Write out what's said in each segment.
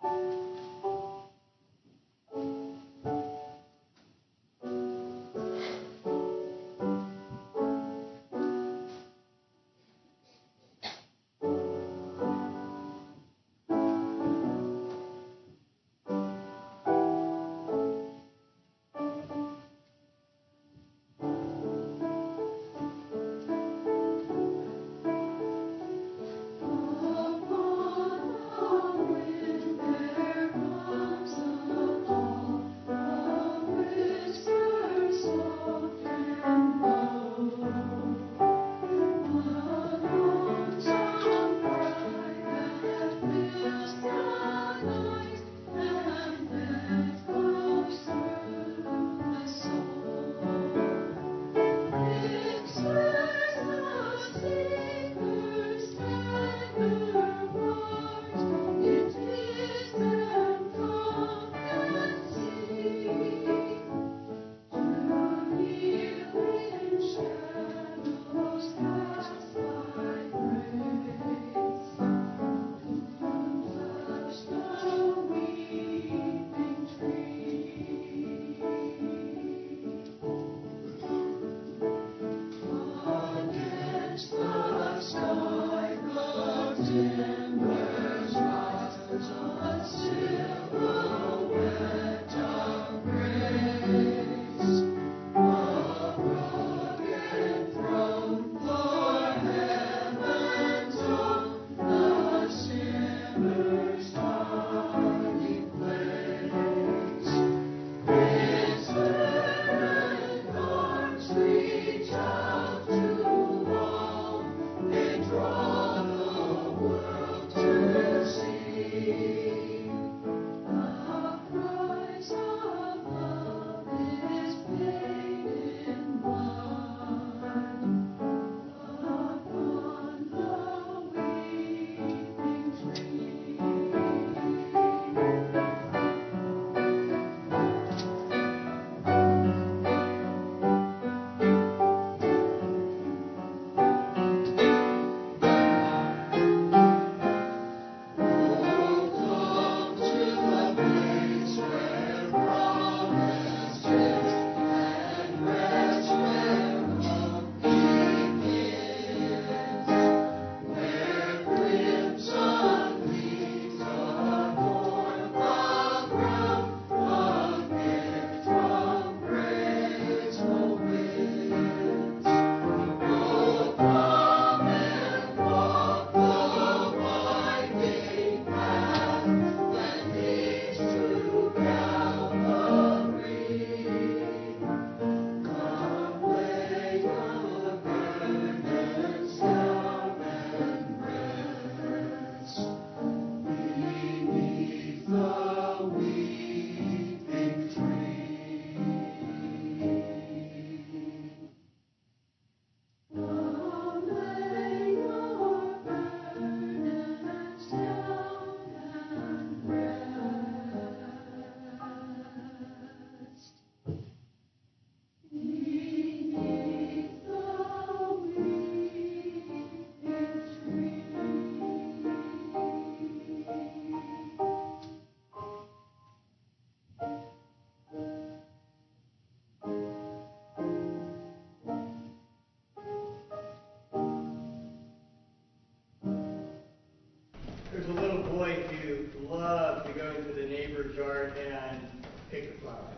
There's a little boy who loved to go into the neighbor's yard and pick a flower.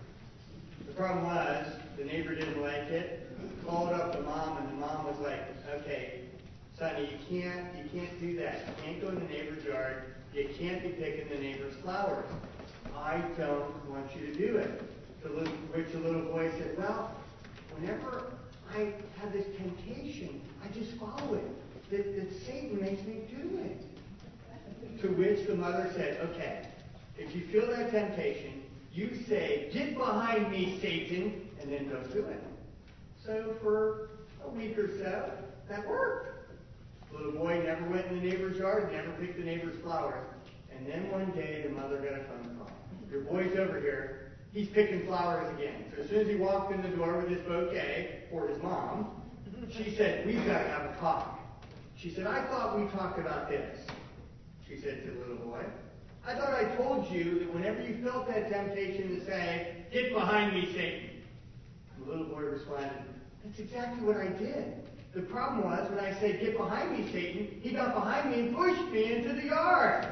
The problem was, the neighbor didn't like it, called up the mom, and the mom was like, okay, Sonny, you can't do that. You can't go in the neighbor's yard. You can't be picking the neighbor's flowers. I don't want you to do it. Which the little boy said, well, whenever I have this temptation, I just follow it. That Satan makes me do it. To which the mother said, okay, if you feel that temptation, you say, get behind me, Satan, and then don't do it. So for a week or so, that worked. The little boy never went in the neighbor's yard, never picked the neighbor's flowers. And then one day, the mother got a phone call. Your boy's over here. He's picking flowers again. So as soon as he walked in the door with his bouquet for his mom, she said, we've got to have a talk. She said, I thought we talked about this. She said to the little boy, I thought I told you that whenever you felt that temptation to say, "Get behind me, Satan," the little boy responded, "That's exactly what I did. The problem was, when I said, 'Get behind me, Satan,' he got behind me and pushed me into the yard."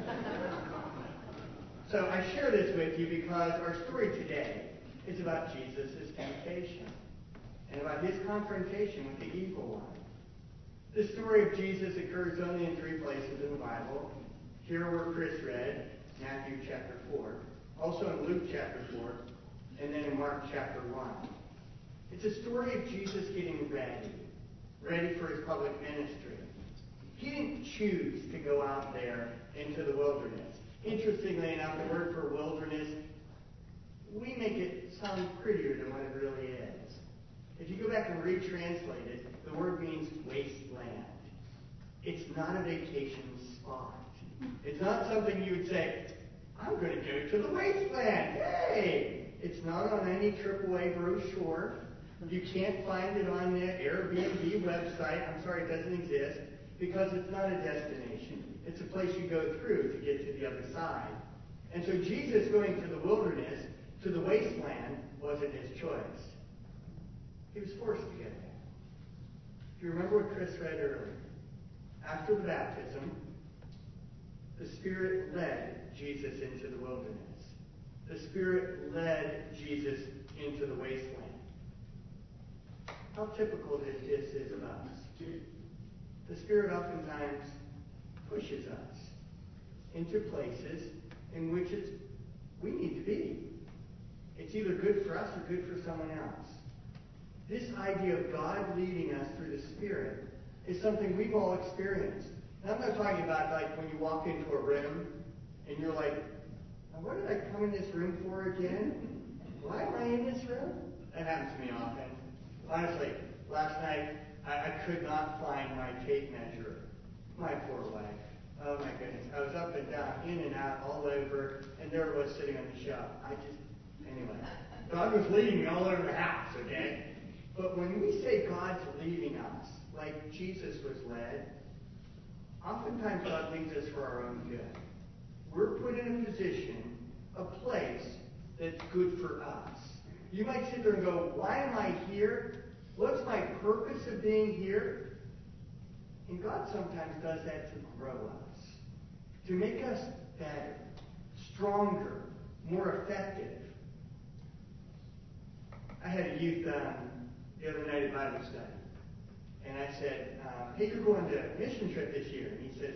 So I share this with you because our story today is about Jesus' temptation and about his confrontation with the evil one. The story of Jesus occurs only in 3 places in the Bible. Here where Chris read, Matthew chapter 4, also in Luke chapter 4, and then in Mark chapter 1. It's a story of Jesus getting ready for his public ministry. He didn't choose to go out there into the wilderness. Interestingly enough, the word for wilderness, we make it sound prettier than what it really is. If you go back and retranslate it, the word means wasteland. It's not a vacation spot. It's not something you would say, "I'm going to go to the wasteland. Hey!" It's not on any AAA brochure. You can't find it on the Airbnb website. I'm sorry, it doesn't exist, because it's not a destination. It's a place you go through to get to the other side. And so Jesus going to the wilderness, to the wasteland, wasn't his choice. He was forced to get there. If you remember what Chris read earlier, after the baptism, the Spirit led Jesus into the wilderness. The Spirit led Jesus into the wasteland. How typical this is of us. The Spirit oftentimes pushes us into places in which we need to be. It's either good for us or good for someone else. This idea of God leading us through the Spirit is something we've all experienced. And I'm not talking about like when you walk into a room and you're like, "What did I come in this room for again? Why am I in this room?" That happens to me often. Honestly, last night I could not find my tape measure. My poor wife. Oh my goodness. I was up and down, in and out, all over, and there it was sitting on the shelf. Anyway. God was leading me all over the house, okay? But when we say God's leading us, like Jesus was led, oftentimes God leads us for our own good. We're put in a position, a place that's good for us. You might sit there and go, "Why am I here? What's my purpose of being here?" And God sometimes does that to grow us, to make us better, stronger, more effective. I had a youth the other night at Bible study. And I said, "Hey, you're going to a mission trip this year." And he says,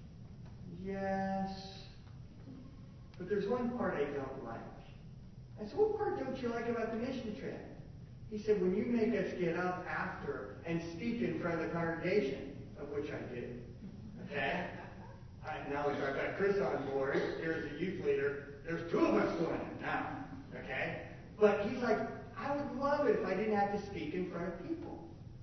"Yes, but there's one part I don't like." I said, "What part don't you like about the mission trip?" He said, "When you make us get up after and speak in front of the congregation," of which I do. Okay? Now that I've got Chris on board, here's the youth leader, there's 2 of us doing it now. Okay? But he's like, "I would love it if I didn't have to speak in front of people."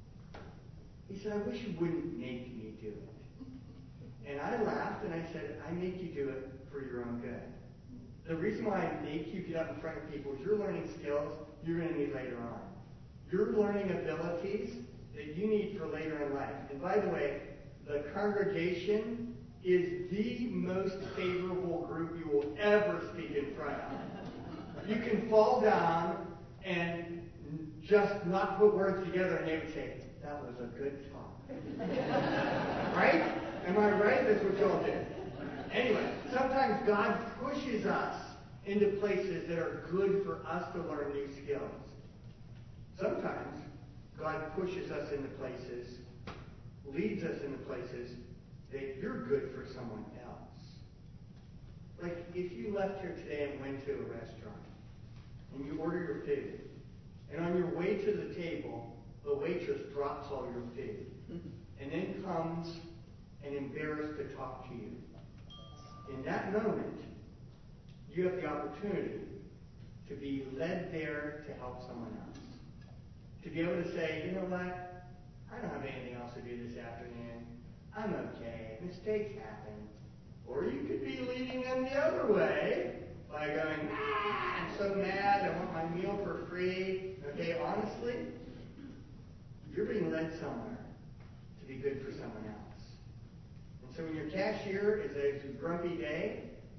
He said, "I wish you wouldn't make me do it." And I laughed and I said, "I make you do it for your own good. The reason why I make you get up in front of people is you're learning skills you're going to need later on. You're learning abilities that you need for later in life." And by the way, the congregation is the most favorable group you will ever speak in front of. You can fall down and just not put words together and they would say, "That was a good talk." Right? Am I right? That's what y'all do. Anyway, sometimes God pushes us into places that are good for us to learn new skills. Sometimes God pushes us into places, leads us into places that you're good for someone else. Like if you left here today and went to a restaurant and you order your food, and on your way to the table, the waitress drops all your food and then comes and embarrassed to talk to you. In that moment, you have the opportunity to be led there to help someone else. To be able to say, "You know what? I don't have anything else to do this afternoon. I'm okay. Mistakes happen." Or you could be leading them the other way by going, "I'm so mad. I want my meal for free." Okay, honestly, you're being led somewhere to be good for someone else. And so when your cashier is a grumpy day,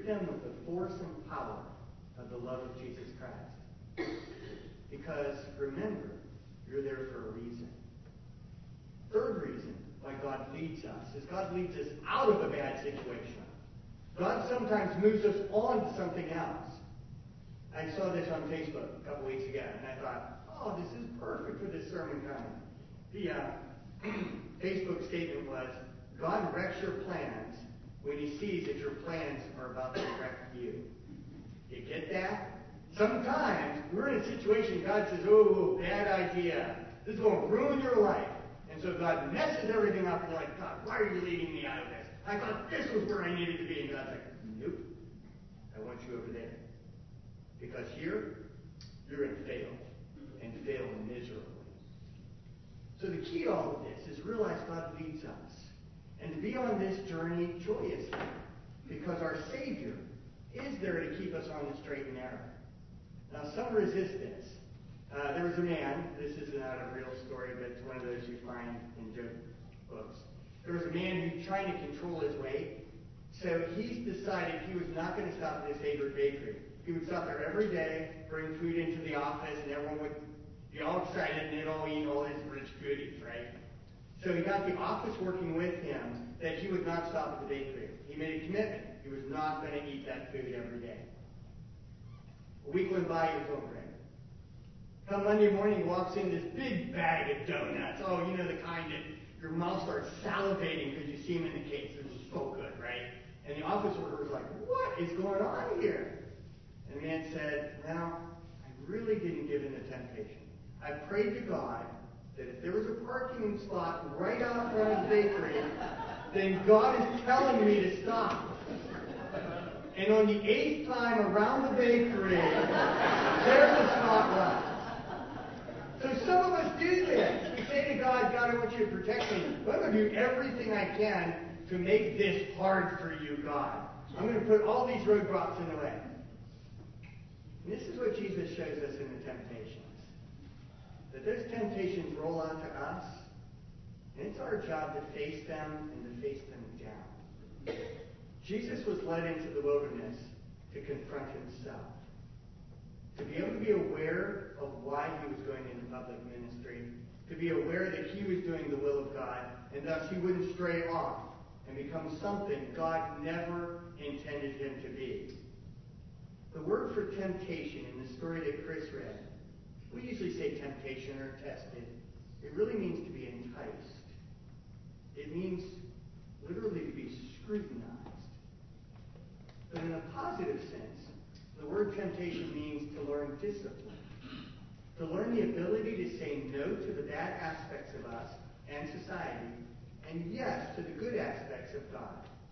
them with the force and power of the love of Jesus Christ. Because, remember, you're there for a reason. Third reason why God leads us is God leads us out of a bad situation. God sometimes moves us on to something else. I saw this on Facebook a couple weeks ago, and I thought, oh, this is perfect for this sermon coming. The Facebook statement was, God wrecks your plans when he sees that your plans are about to wreck you. You get that? Sometimes we're in a situation, God says, oh, bad idea. This is going to ruin your life. And so God messes everything up, and you're like, God, why are you leading me out of this? I thought this was where I needed to be. And God's like, nope. I want you over there. Because here, you're going to fail. And fail miserably. So the key to all of this is realize God leads us. And to be on this journey joyously. Because our Savior is there to keep us on the straight and narrow. Now, some resist this. There was a man, this is not a real story, but it's one of those you find in joke books. There was a man who's trying to control his weight. So he's decided he was not going to stop at his favorite bakery. He would stop there every day, bring food into the office, and everyone would be all excited, and they'd all eat all his rich goodies, right? So he got the office working with him that he would not stop at the bakery. He made a commitment. He was not going to eat that food every day. A week went by, he was hungry. Come Monday morning, he walks in this big bag of donuts. Oh, you know, the kind that your mouth starts salivating because you see them in the case. They're just so good, right? And the office worker was like, what is going on here? And the man said, well, I really didn't give in to temptation. I prayed to God that if there was a parking spot right out front of the bakery, then God is telling me to stop. And on the 8th time around the bakery, there's a spot left. So some of us do this. We say to God, God, I want you to protect me. I'm going to do everything I can to make this hard for you, God. I'm going to put all these roadblocks in the way. And this is what Jesus shows us in the temptations. That those temptations roll out to us, and it's our job to face them and to face them down. Jesus was led into the wilderness to confront himself. To be able to be aware of why he was going into public ministry. To be aware that he was doing the will of God, and thus he wouldn't stray off and become something God never intended him to be. The word for temptation in the story that Chris read, we usually say temptation or tested. It really means to be enticed. It means literally to be scrutinized. But in a positive sense, the word temptation means to learn discipline. To learn the ability to say no to the bad aspects of us and society, and yes to the good aspects of God.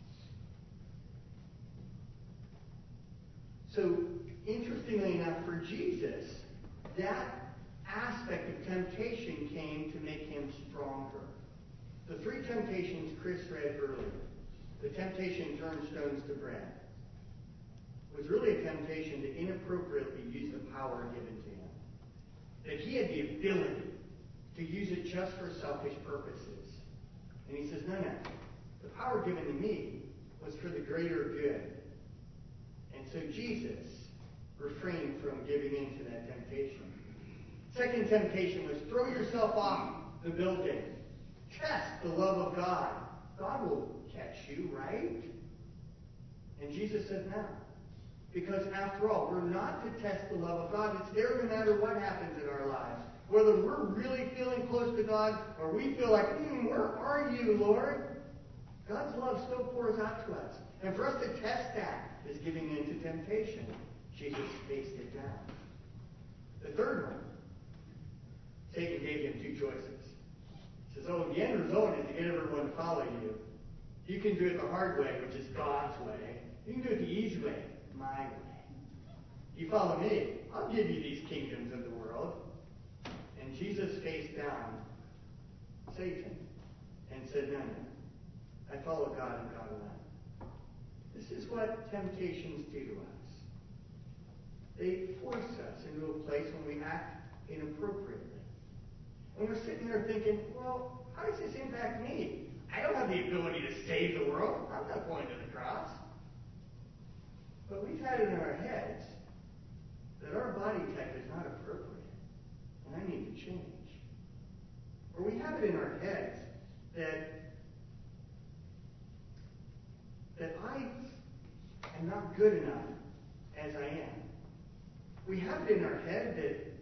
So, interestingly enough, for Jesus, that aspect of temptation came to make him stronger. The 3 temptations Chris read earlier, the temptation to turn stones to bread, was really a temptation to inappropriately use the power given to him. That he had the ability to use it just for selfish purposes. And he says, no. The power given to me was for the greater good. And so Jesus refrained from giving in to that temptation. Second temptation was throw yourself off the building. Test the love of God. God will catch you, right? And Jesus said no. Because after all, we're not to test the love of God. It's there no matter what happens in our lives. Whether we're really feeling close to God or we feel like, where are you, Lord? God's love still pours out to us. And for us to test that is giving in to temptation. Jesus faced it down. The third one, Satan gave him 2 choices. He says, the end result is to get everyone to follow you. You can do it the hard way, which is God's way. You can do it the easy way, my way. You follow me, I'll give you these kingdoms of the world. And Jesus faced down Satan and said, no. I follow God and God alone. This is what temptations do to us. They force us into a place when we act inappropriately. And we're sitting there thinking, well, how does this impact me? I don't have the ability to save the world. I'm not going to the cross. But we've had it in our heads that our body type is not appropriate, and I need to change. Or we have it in our heads that I am not good enough as I am. We have it in our head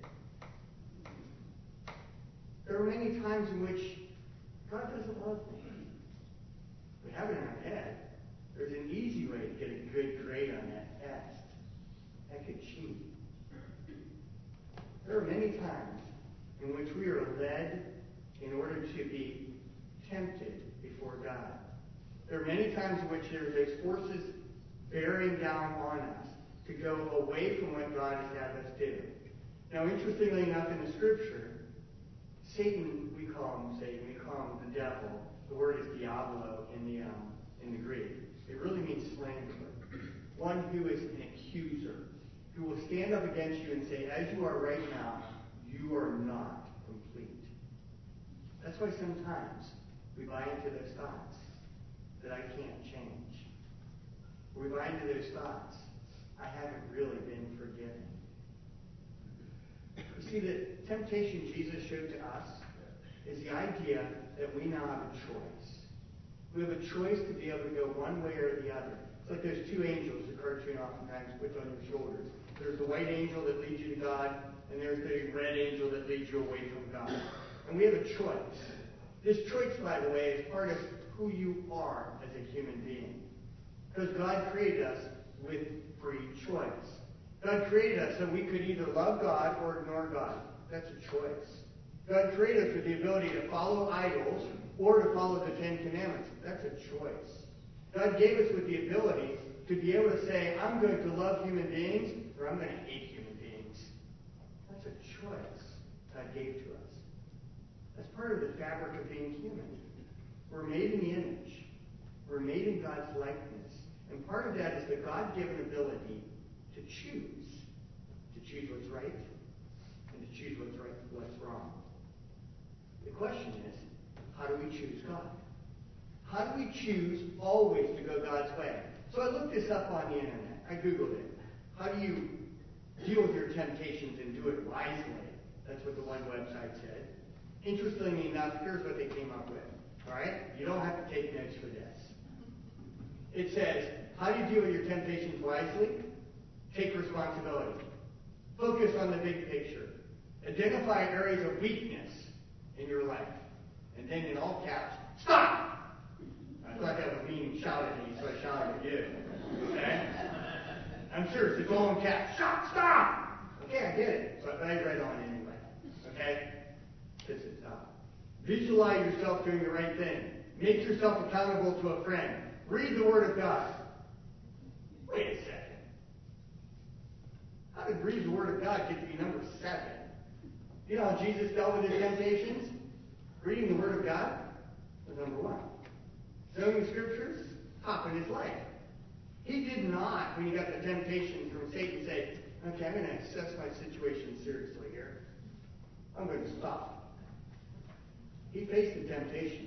that there are many times in which God doesn't love me. We have it in our head. There's an easy way to get a good grade on that test. I could cheat. There are many times in which we are led in order to be tempted before God. There are many times in which there's those forces bearing down on us to go away from what God has had us do. Now, interestingly enough, in the Scripture, Satan, we call him Satan, we call him the devil. The word is diablo in the Greek. It really means slanderer. One who is an accuser, who will stand up against you and say, as you are right now, you are not complete. That's why sometimes we buy into those thoughts that I can't change. We buy into those thoughts, I haven't really been forgiven. You see, the temptation Jesus showed to us is the idea that we now have a choice. We have a choice to be able to go one way or the other. It's like those two angels the cartoon oftentimes puts on your shoulders. There's the white angel that leads you to God, and there's the red angel that leads you away from God. And we have a choice. This choice, by the way, is part of who you are as a human being. Because God created us with free choice. God created us so we could either love God or ignore God. That's a choice. God created us with the ability to follow idols or to follow the Ten Commandments. That's a choice. God gave us with the ability to be able to say, I'm going to love human beings or I'm going to hate human beings. That's a choice God gave to us. That's part of the fabric of being human. We're made in the image. We're made in God's likeness. And part of that is the God-given ability to choose. To choose what's right and to choose what's wrong. The question is, how do we choose God? How do we choose always to go God's way? So I looked this up on the internet. I Googled it. How do you deal with your temptations and do it wisely? That's what the one website said. Interestingly enough, here's what they came up with. All right? You don't have to take notes for this. It says, how do you deal with your temptations wisely? Take responsibility. Focus on the big picture. Identify areas of weakness in your life. And then in all caps, stop! I thought that was mean shout at me, so I shouted at you. Okay? I'm serious. It's all in caps. Stop! Okay, I get it. But I read on anyway. Okay? This is stop. Visualize yourself doing the right thing. Make yourself accountable to a friend. Read the Word of God. Wait a second. How did read the Word of God get to be number 7? You know how Jesus dealt with his temptations? Reading the Word of God was number 1. Knowing the Scriptures, top in his life. He did not, when he got the temptation from Satan, say, okay, I'm going to assess my situation seriously here. I'm going to stop. He faced the temptation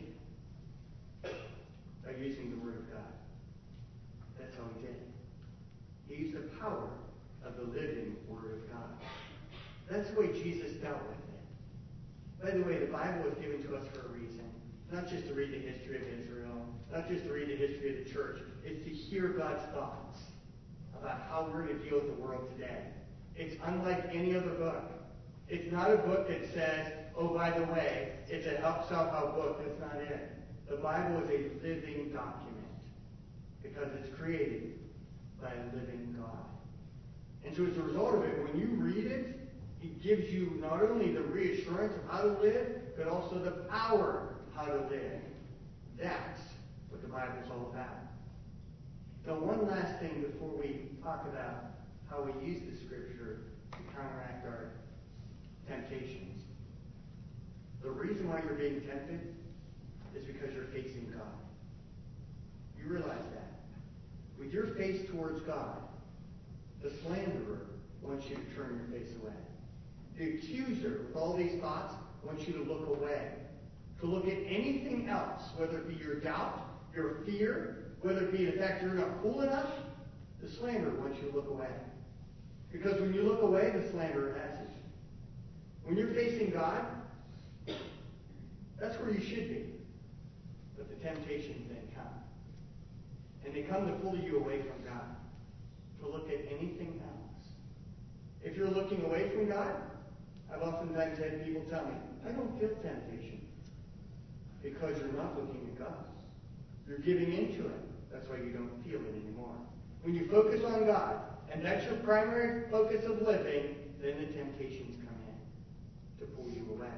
by using the Word of God. That's how he did it. He used the power of the living Word of God. That's the way Jesus dealt with it. By the way, the Bible was given to us for a reason. Not just to read the history of Israel, not just to read the history of the church. It's to hear God's thoughts about how we're going to deal with the world today. It's unlike any other book. It's not a book that says, oh, by the way, it's a self-help book. That's not it. The Bible is a living document because it's created by a living God. And so as a result of it, when you read it, it gives you not only the reassurance of how to live, but also the power of how to live. That's what the Bible is all about. Now, one last thing before we talk about how we use the Scripture to counteract our temptations. The reason why you're being tempted is because you're facing God. You realize that. With your face towards God, the slanderer wants you to turn your face away. The accuser, with all these thoughts, wants you to look away. To look at anything else, whether it be your doubt, your fear, whether it be the fact you're not cool enough, the slanderer wants you look away. Because when you look away, the slanderer has you. When you're facing God, that's where you should be. But the temptations then come. And they come to pull you away from God, to look at anything else. If you're looking away from God, I've oftentimes had people tell me, I don't feel temptation. Because you're not looking at God. You're giving into it. That's why you don't feel it anymore. When you focus on God, and that's your primary focus of living, then the temptations come in to pull you away.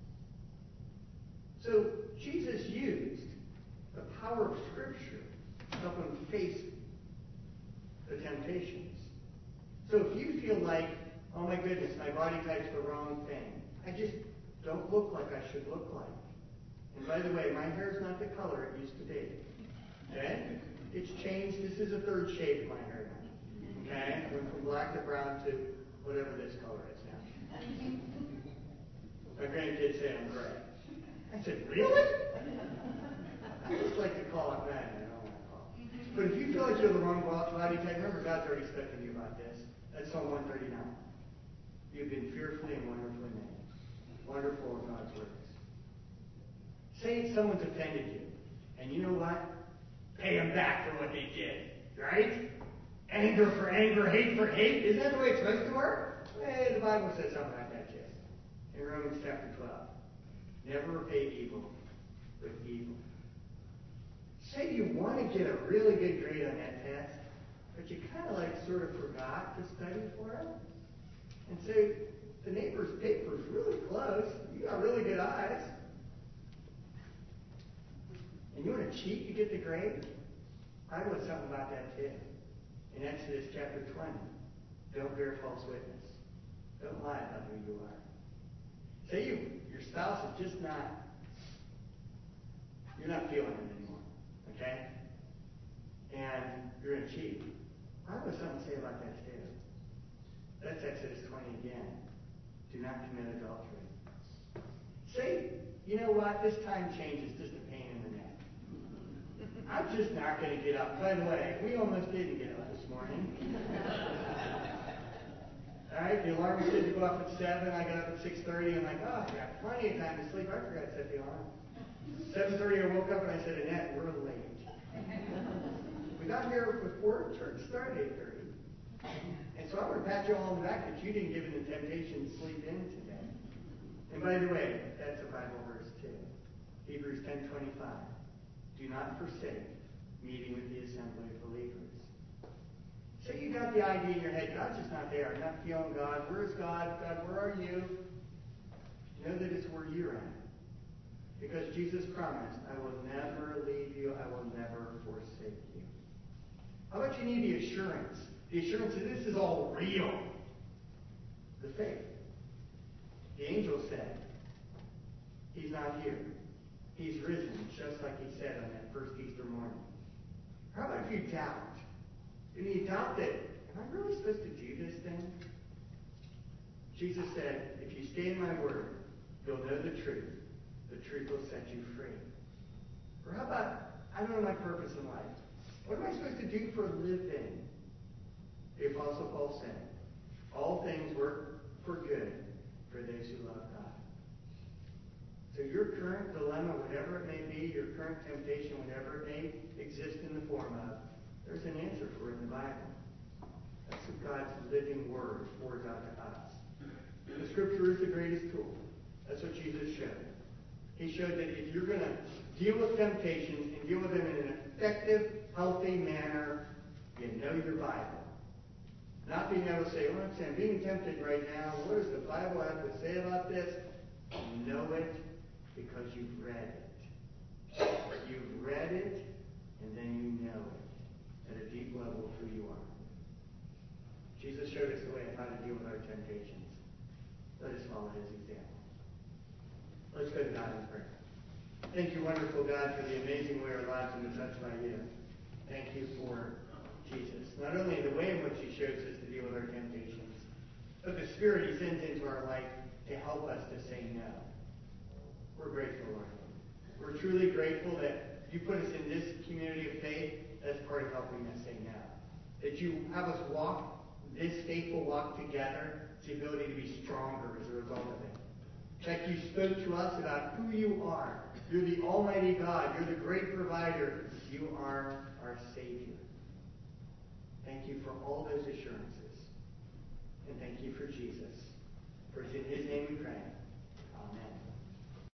So Jesus used the power of Scripture to help him face the temptations. So if you feel like, oh my goodness, my body type's the wrong thing. I just don't look like I should look like. And by the way, my hair is not the color it used to be. Okay? It's changed. This is a third shade of my hair now. Okay? Went from black to brown to whatever this color is now. My grandkids say I'm gray. I said, really? I just like to call it men. I don't want to call it. But if you feel like you're the wrong body type, remember God's already spoken to you about this. That's Psalm 139. You've been fearfully and wonderfully made. Wonderful are God's works. Say someone's offended you. And you know what? Pay them back for what they did. Right? Anger for anger, hate for hate. Isn't that the way it's supposed to work? Hey, the Bible says something like that, too. In Romans chapter 12. Never repay evil with evil. Say you want to get a really good grade on that test, but you kind of like sort of forgot to study for it. And say, the neighbor's paper's really close. You got really good eyes. And you want to cheat to get the grade? I wrote something about that too. In Exodus chapter 20. Don't bear false witness. Don't lie about who you are. Say your spouse is just not, you're not feeling it anymore. Okay? And you're going to cheat. I wrote something to say about that too. That's Exodus 20 again. Do not commit adultery. Say, you know what? This time change is just a pain in the neck. I'm just not going to get up. By the way, we almost didn't get up this morning. All right, the alarm was set to go off at 7. I got up at 6:30. I'm like, oh, I got plenty of time to sleep. I forgot to set the alarm. 7:30, I woke up and I said, Annette, we're late. We got here before church started at 8:30. And so I want to pat you all on the back that you didn't give in the temptation to sleep in today. And by the way, that's a Bible verse too. Hebrews 10:25. Do not forsake meeting with the assembly of believers. Say you got the idea in your head, God's just not there. I'm not feeling God. Where's God? God, where are you? Know that it's where you're at. Because Jesus promised, I will never leave you. I will never forsake you. How about you need the assurance? The assurance that this is all real. The faith. The angel said, he's not here. He's risen, just like he said on that first Easter morning. How about if you doubt? And you doubt that, am I really supposed to do this thing? Jesus said, if you stay in my word, you'll know the truth. The truth will set you free. Or how about, I don't know my purpose in life. What am I supposed to do for a living? The Apostle Paul said, all things work for good for those who love God. So your current dilemma, whatever it may be, your current temptation, whatever it may exist in the form of, there's an answer for it in the Bible. That's what God's living word pours out to us. The Scripture is the greatest tool. That's what Jesus showed. He showed that if you're going to deal with temptations and deal with them in an effective, healthy manner, you know your Bible. Not being able to say, well, I'm being tempted right now. What does the Bible have to say about this? You know it because you've read it. You've read it, and then you know it at a deep level of who you are. Jesus showed us the way of how to deal with our temptations. Let us follow his example. Let's go to God in prayer. Thank you, wonderful God, for the amazing way our lives have been touched by you. Thank you for Jesus. Not only the way in which he shows us to deal with our temptations, but the Spirit he sends into our life to help us to say no. We're grateful, Lord. We're truly grateful that you put us in this community of faith as part of helping us say no. that you have us walk this faithful walk together, it's the ability to be stronger as a result of it. That you spoke to us about who you are. You're the Almighty God. You're the great provider. You are our Savior. Thank you for all those assurances.